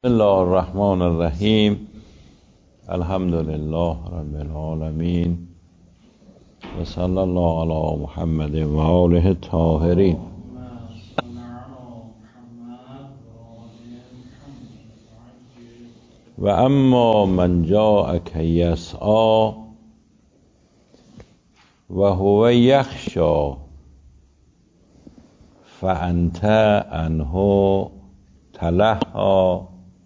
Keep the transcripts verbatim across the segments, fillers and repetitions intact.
بسم الله الرحمن الرحیم. الحمد لله رب العالمین و صلی الله علی محمد و آله الطاهرین. و اما من جاءک یسعی و هو یخشی فانت عنه تلهی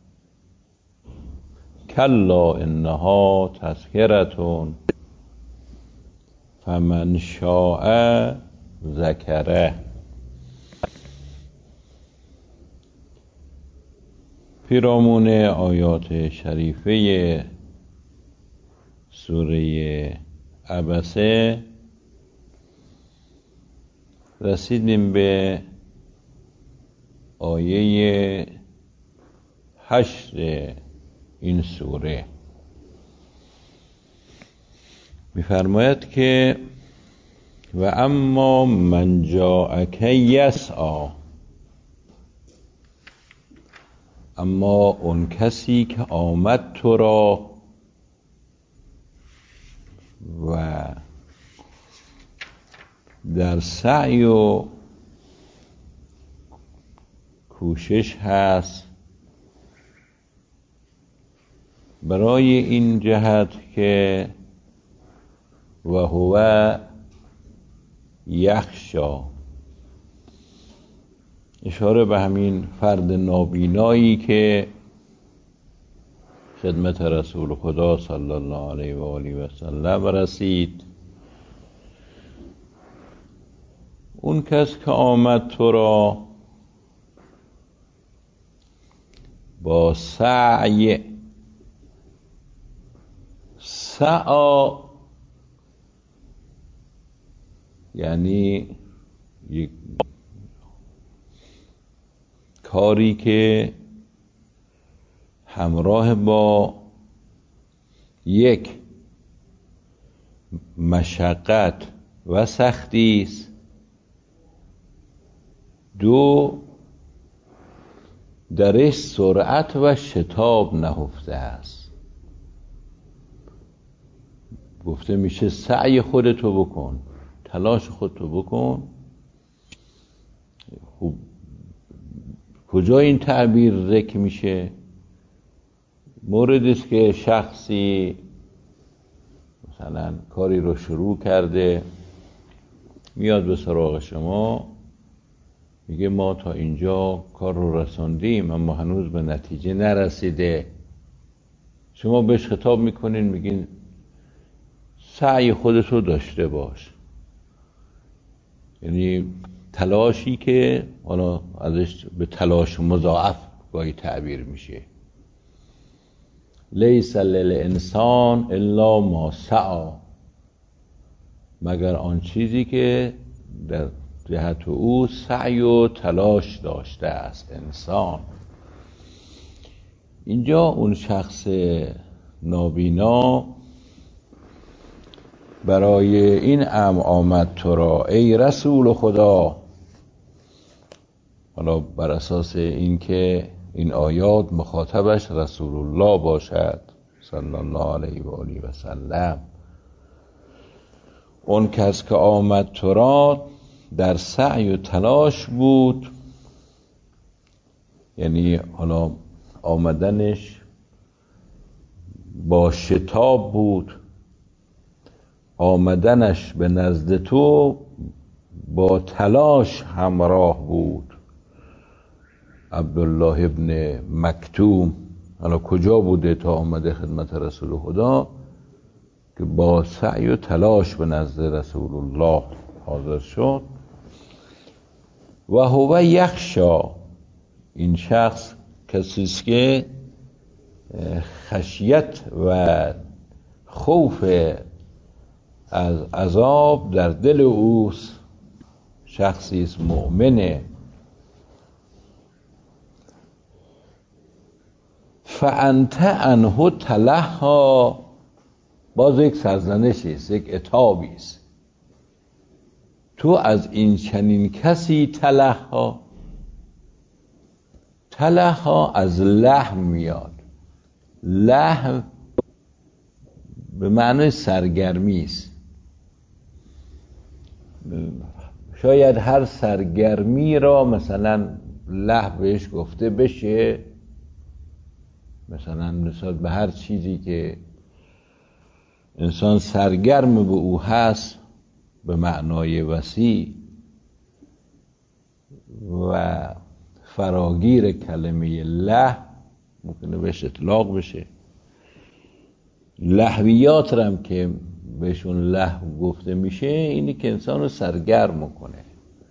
کلا انها تذکرة فمن شاء ذکره. پیرامون آیات شریفه سوره عبسه رسیدیم به آیه هشت این سوره. می‌فرماید که و اما من جاءک یسعی، اما اون کسی که آمد تو را و در سعی و کوشش هست برای این جهت که و هو یخشی، اشاره به همین فرد نابینایی که خدمت رسول خدا صلی الله علیه و آله و سلم رسید. اون کس که آمد تو را با سعی، سعی یعنی یک کاری که همراه با یک مشقت و سختی است، دو درش سرعت و شتاب نهفته است. گفته میشه سعی خودتو بکن، تلاش خودتو بکن. خوب کجا این تعبیر ذکر میشه؟ موردی است که شخصی مثلا کاری رو شروع کرده، میاد به سراغ شما میگه ما تا اینجا کار رو رساندیم اما هنوز به نتیجه نرسیده. شما بهش خطاب میکنین، میگین سعی خودتو داشته باش، یعنی تلاشی که حالا ازش به تلاش مضاعف گاهی تعبیر میشه. لیس للانسان الا ما سعی، مگر آن چیزی که در جهت او سعی و تلاش داشته است انسان. اینجا اون شخص نابینا برای این امر آمد تو را ای رسول خدا، حالا بر اساس این که این آیات مخاطبش رسول الله باشد صلی الله علیه و آله و سلم. اون کس که آمد تو را در سعی و تلاش بود، یعنی حالا آمدنش با شتاب بود، آمدنش به نزد تو با تلاش همراه بود. عبدالله ابن مکتوم حالا کجا بوده تا آمده خدمت رسول خدا که با سعی و تلاش به نزد رسول الله حاضر شد. و هو یخشی، این شخص کسی است که خشیت و خوف از عذاب در دل اوست، شخصی است مؤمنه. فانت عنه تلهی، باز یک سرزنشی است، یک عتابی است. تو از این چنین کسی تلهی، تلها از لهو میاد. لهو به معنای سرگرمی است. شاید هر سرگرمی را مثلا لهو بهش گفته بشه، مثلا نسبت به هر چیزی که انسان سرگرم به او هست به معنای وسیع و فراگیر کلمه لهو ممکنه بهش اطلاق بشه. لهویات هم که بهشون لهو گفته میشه اینی که انسان رو سرگرم کنه.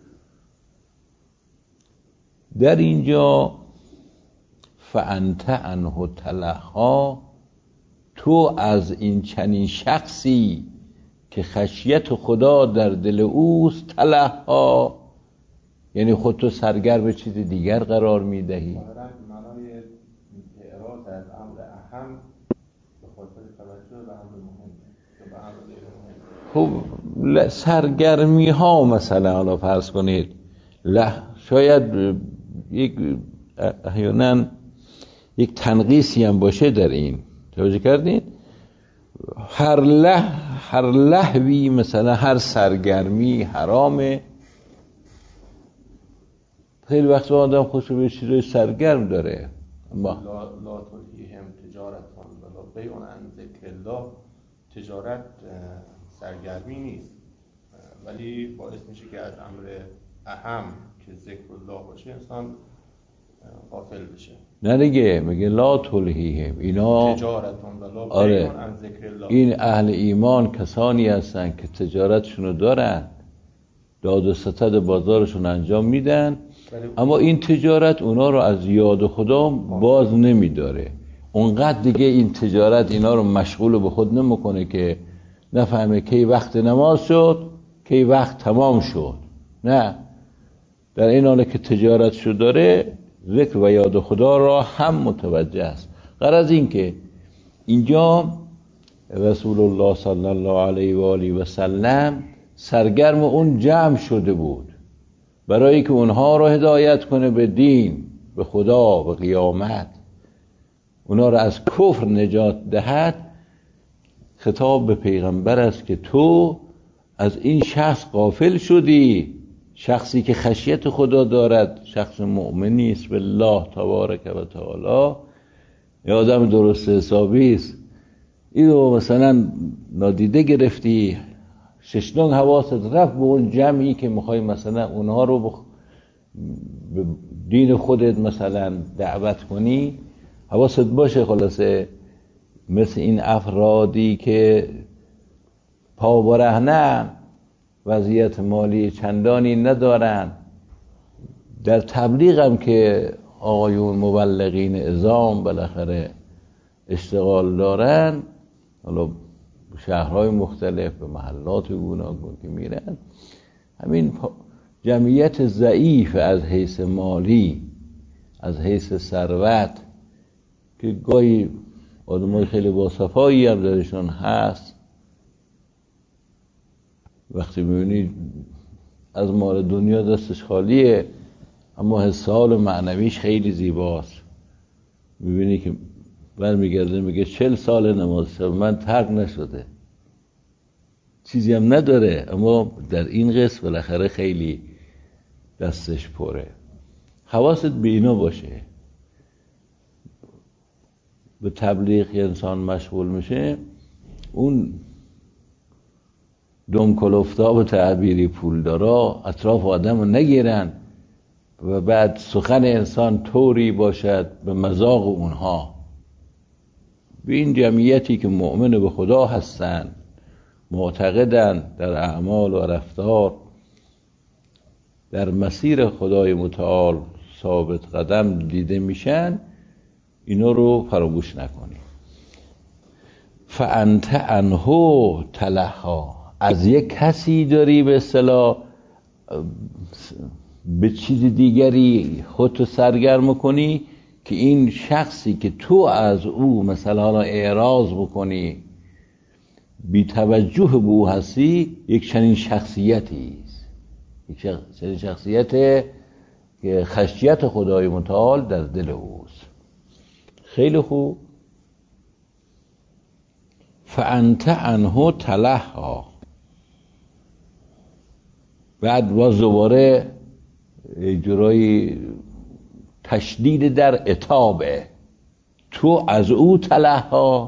در اینجا فانت عنه تلها، تو از این چنین شخصی که خشیت خدا در دل اوست تلها، یعنی خودتو سرگرم به چیز دیگر قرار میدهی. معنای اعراض از امر اهم به خاطر توجه به امر مهم به امر غیر مهم. خب سرگرمی ها مثلا حالا فرض کنید له شاید یک احیانا یک تنقیصی هم باشه در این، توجه کردین؟ هر له هر لهوی مثلا هر سرگرمی حرامه. خیلی وقت آدم خوشو به چیزای سرگرم داره. اما لا لا تلهیهم تجارتان ولا بیع عن ذکر الله، تجارت سرگرمی نیست ولی باعث میشه که از امر اهم که ذکر الله باشه انسان غافل بشه. نه دیگه میگه لا تلهیهم، اینا تجارتون ولا آره بیع عن ذکر الله، این اهل ایمان کسانی هستن که تجارتشونو دارن، داد و ستد بازارشون انجام میدن، اما این تجارت اونا رو از یاد خدا باز نمیداره. اونقدر دیگه این تجارت اینا رو مشغول به خود نمیکنه که نفهمه کی وقت نماز شد کی وقت تمام شد. نه، در این حاله که تجارتشو داره ذکر و یاد خدا را هم متوجه است. غرض این که اینجا رسول الله صلی الله علیه و آله و سلم سرگرم اون جمع شده بود برای که اونها رو هدایت کنه به دین، به خدا، به قیامت، اونها رو از کفر نجات دهد. خطاب به پیغمبر است که تو از این شخص غافل شدی، شخصی که خشیت خدا دارد، شخص مؤمنی است بالله تبارک و تعالی، یا آدم درست حسابی است، اینو مثلا نادیده گرفتی، ششنگ حواست رفت به اون جمعی که میخوای مثلا اونها رو بخ... به دین خودت مثلا دعوت کنی، حواست باشه. خلاصه مثل این افرادی که پا برهنه، وضعیت مالی چندانی ندارن، در تبلیغ هم که آقایون مبلغین عظام بالاخره اشتغال دارن، حالا شهرهای مختلف به محلات گوناگون که میرن، همین جمعیت ضعیف از حیث مالی، از حیث ثروت، که گاهی آدمای خیلی باصفایی هم درشون هست، وقتی میبینی از مال دنیا دستش خالیه اما حسال معنویش خیلی زیباست، میبینی که برمیگرده میگه چل سال نماز شب من ترک نشده، چیزی هم نداره اما در این قسم بالاخره خیلی دستش پره. حواست به اینا باشه. به تبلیغ انسان مشغول میشه، اون دم کلفتا به تعبیری پولدارا اطراف آدم رو نگیرن و بعد سخن انسان طوری باشد به مذاق اونها. به این جمعیتی که مؤمن به خدا هستن، معتقدن در اعمال و رفتار در مسیر خدای متعال ثابت قدم دیده میشن، اینا رو فراموش نکنی. فانت عنه تلها، از یک کسی داری به اصطلاح به چیز دیگری خودتو سرگرم کنی که این شخصی که تو از او مثلا اعراض بکنی، بی توجه به او هستی، یک چنین شخصیتی است، یک چنین شخصیت که خشیت خدای متعال در دل اوست. خیلی خوب. فانت عنه تلهی. بعد باز دوباره جورایی تشدید در عتابه، تو از او تلهی،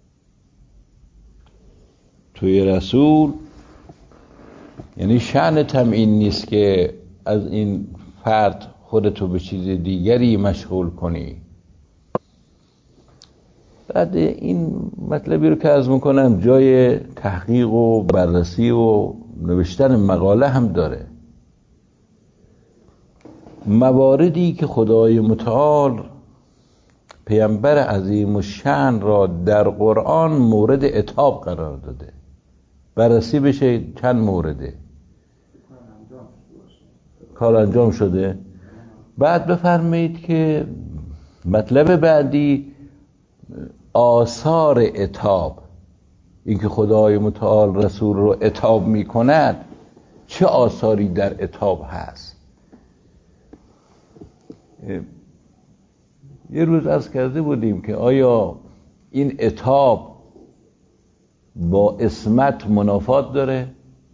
توی رسول، یعنی شأنت هم این نیست که از این فرد خودتو به چیز دیگری مشغول کنی. بعد این مطلبی رو که عرض میکنم جای تحقیق و بررسی و نوشتن مقاله هم داره. مواردی که خدای متعال پیامبر عظیم الشأن را در قرآن مورد عتاب قرار داده، بررسی بشه چند مورده کار انجام شده. بعد بفرمایید که مطلب بعدی آثار عتاب، اینکه خدای متعال رسول رو عتاب میکند چه آثاری در عتاب هست. یه روز عرض کرده بودیم که آیا این عتاب با عصمت منافات داره؟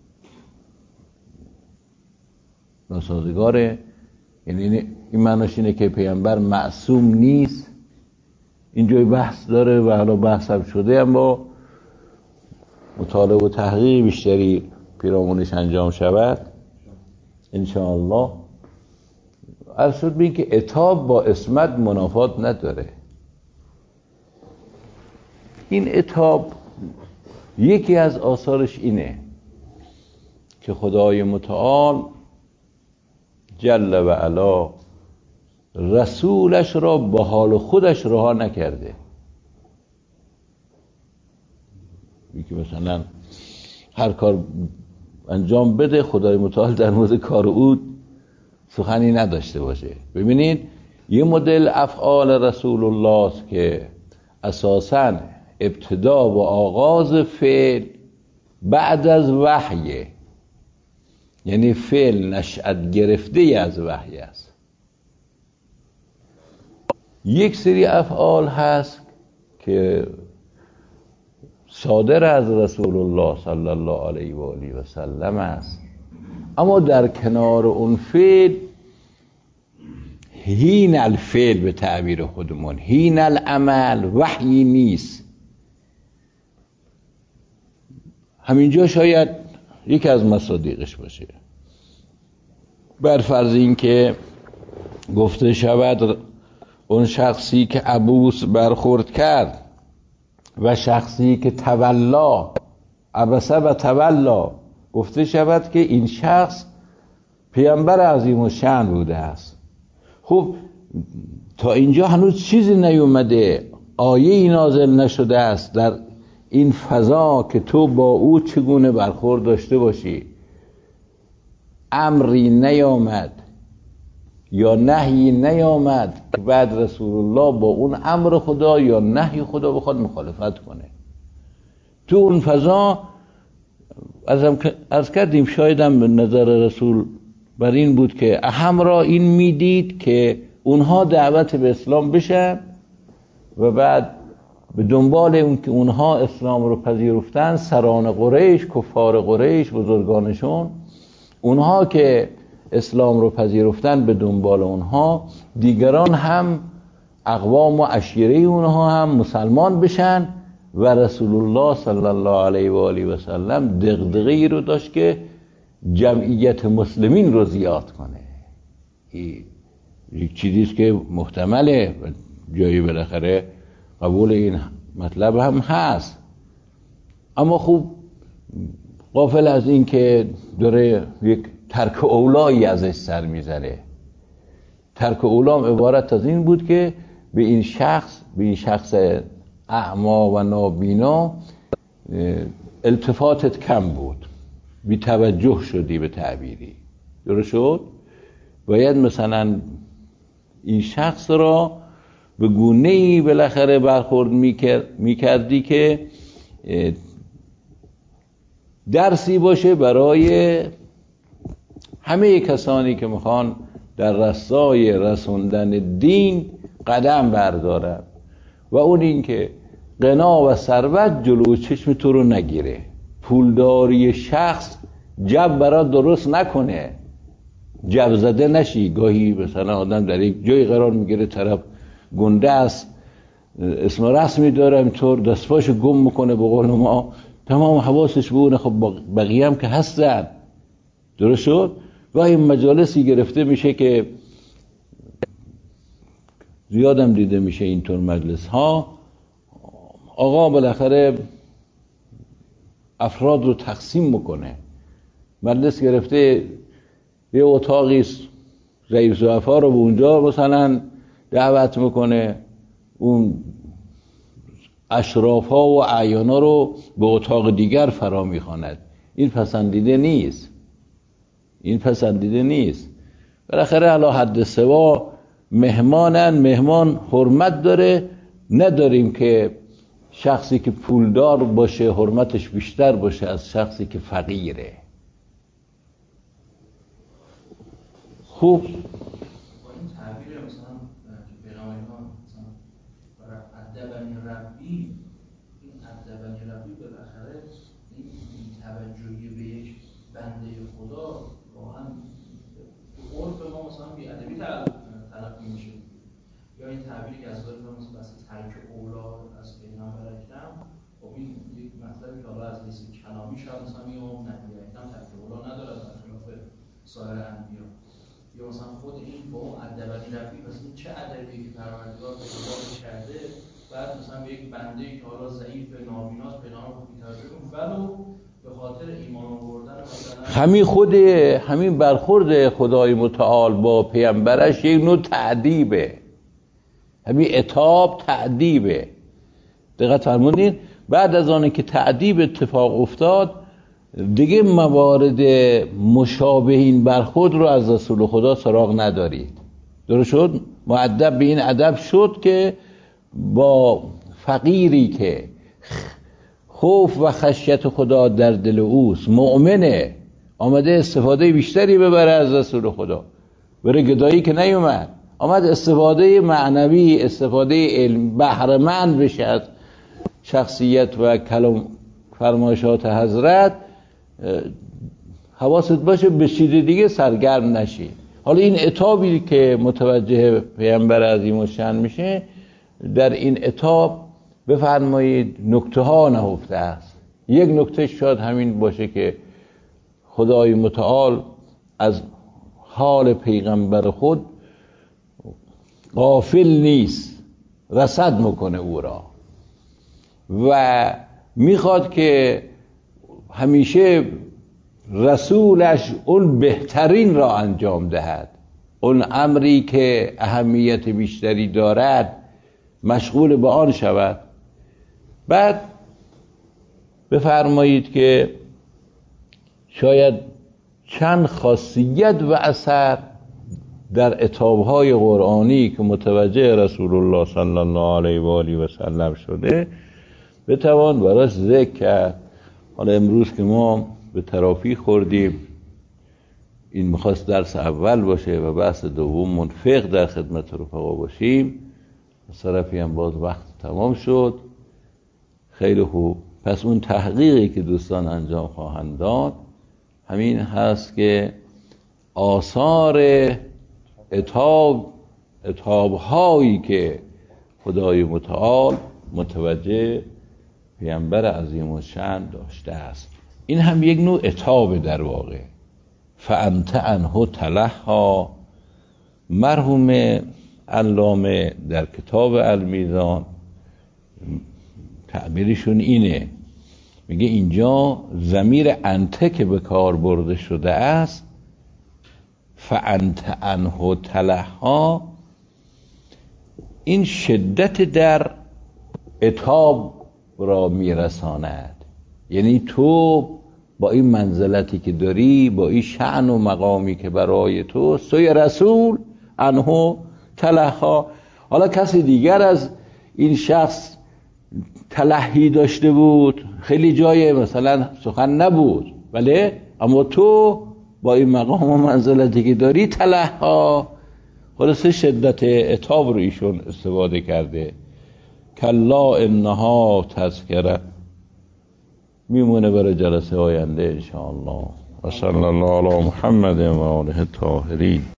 ناسازگاره؟ یعنی این معناش اینه که پیامبر معصوم نیست؟ اینجای بحث داره و حالا بحث هم شده، اما مطالعه و تحقیق بیشتری پیرامونش انجام شود انشاءالله. عرض شد بین که عتاب با عصمت منافات نداره. این عتاب یکی از آثارش اینه که خدای متعال جل و علا رسولش را به حال خودش رها نکرده. یکی مثلا هر کار انجام بده خدای متعال در مورد کار او سخنی نداشته باشه. ببینید یه مدل افعال رسول الله است که اساساً ابتدا و آغاز فعل بعد از وحی، یعنی فعل نشأت گرفته از وحی است. یک سری افعال هست که صادر از رسول الله صلی الله علیه و آله و سلم است، اما در کنار اون فعل هین الفعل به تعبیر خودمون، هین العمل وحی نیست. همینجا شاید یکی از مصادیقش باشه. بر فرض این که گفته شود اون شخصی که عبوس برخورد کرد و شخصی که تولا، عبسه و تولا، گفته شود که این شخص پیامبر عظیم الشأن بوده است. خب تا اینجا هنوز چیزی نیومده، آیه نازل نشده است در این فضا که تو با او چگونه برخورد داشته باشی. امری نیامد یا نهی نیامد که بعد رسول الله با اون امر خدا یا نهی خدا بخواد مخالفت کنه. تو اون فضا از کردیم شاید هم به نظر رسول بر این بود که اهم را این میدید که اونها دعوت به اسلام بشن و بعد به دنبال اون که اونها اسلام رو پذیرفتن، سران قریش، کفار قریش، بزرگانشون، اونها که اسلام رو پذیرفتن به دنبال اونها دیگران هم اقوام و عشیره اونها هم مسلمان بشن و رسول الله صلی الله علیه و آله و سلم دغدغه‌ای رو داشت که جمعیت مسلمین رو زیاد کنه. این یک چیزیست که محتمله، جایی بالاخره قبول این مطلب هم هست، اما خوب غافل از این که داره یک ترک اولایی ازش سر میزنه. ترک اولام عبارت از این بود که به این شخص به این شخص اعما و نابینا التفاتت کم بود، بی توجه شدی به تعبیری. درست شد؟ باید مثلا این شخص را به گونه‌ای بالاخره برخورد میکردی که درسی باشه برای همه کسانی که میخوان در راستای رسوندن دین قدم بردارن و اون این که غنا و ثروت جلو چشم تو رو نگیره. پولداری شخص جب برات درست نکنه، جب زده نشی. گاهی مثلا آدم در یک جای قرار میگیره، طرف گنده است، اسم رسمی داره، اینطور دستپاشو گم میکنه، به قول ما تمام حواسش بونه. خب بقیه هم که هستن، درست شد. گاهی مجالسی گرفته میشه که زیادم دیده میشه اینطور مجلس ها، آقا بالاخره افراد رو تقسیم میکنه. مجلس گرفته یه اتاقی ضعیف ضعفا رو به اونجا مثلا دعوت میکنه، اون اشراف ها و اعیان ها رو به اتاق دیگر فرا میخواند. این پسندیده نیست، این پسندیده نیست. بالاخره علی حد سوا مهمانن، مهمان حرمت داره. نداریم که شخصی که پولدار باشه حرمتش بیشتر باشه از شخصی که فقیره. خوب با این تعبیر مثلا که پیغمبر ما مثلا برای ادبنی ربی، این ادبنی ربی بالاخره این توجهی به یک بنده خدا واقعا تو عرف ما مثلا بی‌ادبی تلقی میشه، یا این تعبیری که از داریم مثلا بحث ترک اولاد از پیغمبر اکرم. خب این یک مطلبی که حالا از حیث کلامی شاید مثلا میگم نبی اکرم ترک اولاد نداره از خلاف سایر انبیا، یا مثلا خود این با اون ادبنی ربی مثلا چه ادبی که پروردگار به خدا کرده، بعد مثلا به یک بنده که حالا ضعیف نابیناست پیغمبر خود می‌ترسه ولو به خاطر ایمان آوردن مثلا همین خود همین برخورد خدای متعال با پیامبرش یک نوع تعذیبه، همین عتاب تعذیبه. دقت فرمودین؟ بعد از آنه که تعذیب اتفاق افتاد دیگه موارد مشابه این برخورد رو از رسول خدا سراغ ندارید. درست شد؟ مؤدب به این ادب شد که با فقیری که خوف و خشیت خدا در دل اوست، مؤمنه، آمده استفاده بیشتری ببره از رسول خدا، بره گدایی که نیومد، آمد استفاده معنوی، استفاده علم، بهره‌مند بشه از شخصیت و کلام فرمایشات حضرت. حواست باشه به چیز دیگه سرگرم نشی. حالا این عتابی که متوجه پیامبر عظیم الشأن میشه، در این عتاب بفرمایید نکته ها نهفته است. یک نکته شاید همین باشه که خدای متعال از حال پیغمبر خود غافل نیست، رصد میکنه او را و میخواد که همیشه رسولش اون بهترین را انجام دهد، اون امری که اهمیت بیشتری دارد مشغول به آن شود. بعد بفرمایید که شاید چند خاصیت و اثر در عتاب‌های قرآنی که متوجه رسول الله صلی الله علیه و آله و سلم شده بتوان براش ذکر کرد. حالا امروز که ما به ترافی خوردیم، این میخواست درس اول باشه و بحث دوم منفق در خدمت رفقا باشیم، از طرفی هم باز وقت تمام شد. خیلی خوب. پس اون تحقیقی که دوستان انجام خواهند داد همین هست که آثار عتاب عتاب‌هایی که خدای متعال متوجه پیامبر عظیم الشأن داشته است، این هم یک نوع عتاب در واقع. فانت عنه تلهی. مرحوم علامه در کتاب المیزان تعبیرشون اینه، میگه اینجا ضمیر انت که به کار برده شده است، فانت عنه تلهی، این شدت در عتاب را میرساند. یعنی تو با این منزلتی که داری، با این شأن و مقامی که برای تو، سوی رسول عنه تلهی. حالا کسی دیگر از این شخص تلهی داشته بود، خیلی جای مثلا سخن نبود، ولی اما تو با این مقام و منزلتی که داری تلها، خلاصه شدت عتاب رو ایشون استفاده کرده. کلا انها تذکره، میمونه برای جلسه آینده انشاءالله. و صلی الله علی محمد و آله الطاهرین.